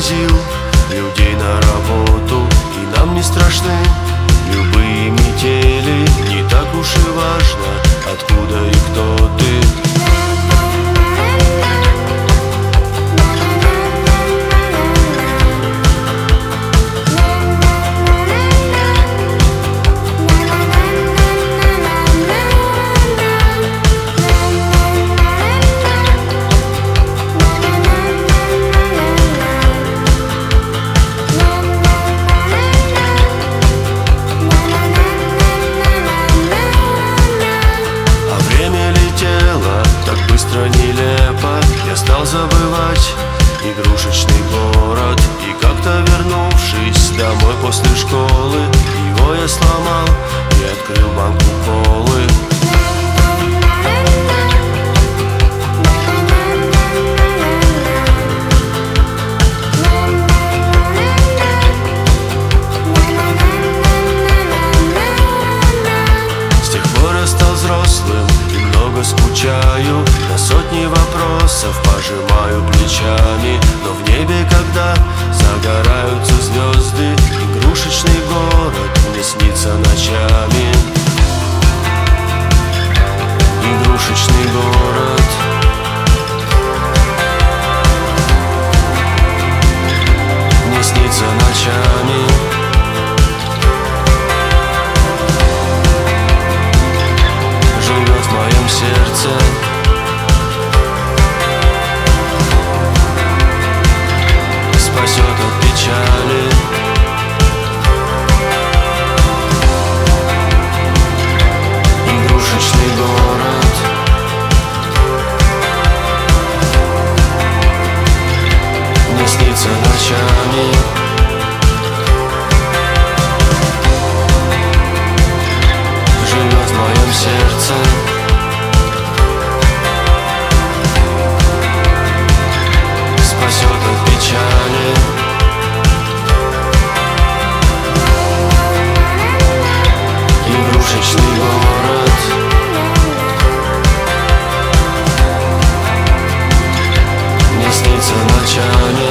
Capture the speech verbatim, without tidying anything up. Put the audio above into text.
возил людей на работу, и нам не страшны любые метели. Не так уж и важно, откуда и кто ты. Нелепо я стал забывать игрушечный город, и как-то вернувшись домой после школы, его я сломал и открыл банку колы. С тех пор я стал взрослым и много скучаю, на сотни вопросов пожимаю плечами. Но в небе, когда загораются звезды, игрушечный город мне снится ночами. Игрушечный город. Мне снится ночами. Живет в моем сердце. Спасет от печали. Игрушечный город. Мне снится ночами. Живет в моем сердце. Спасет от печали. Игрушечный город. Мне снится ночами.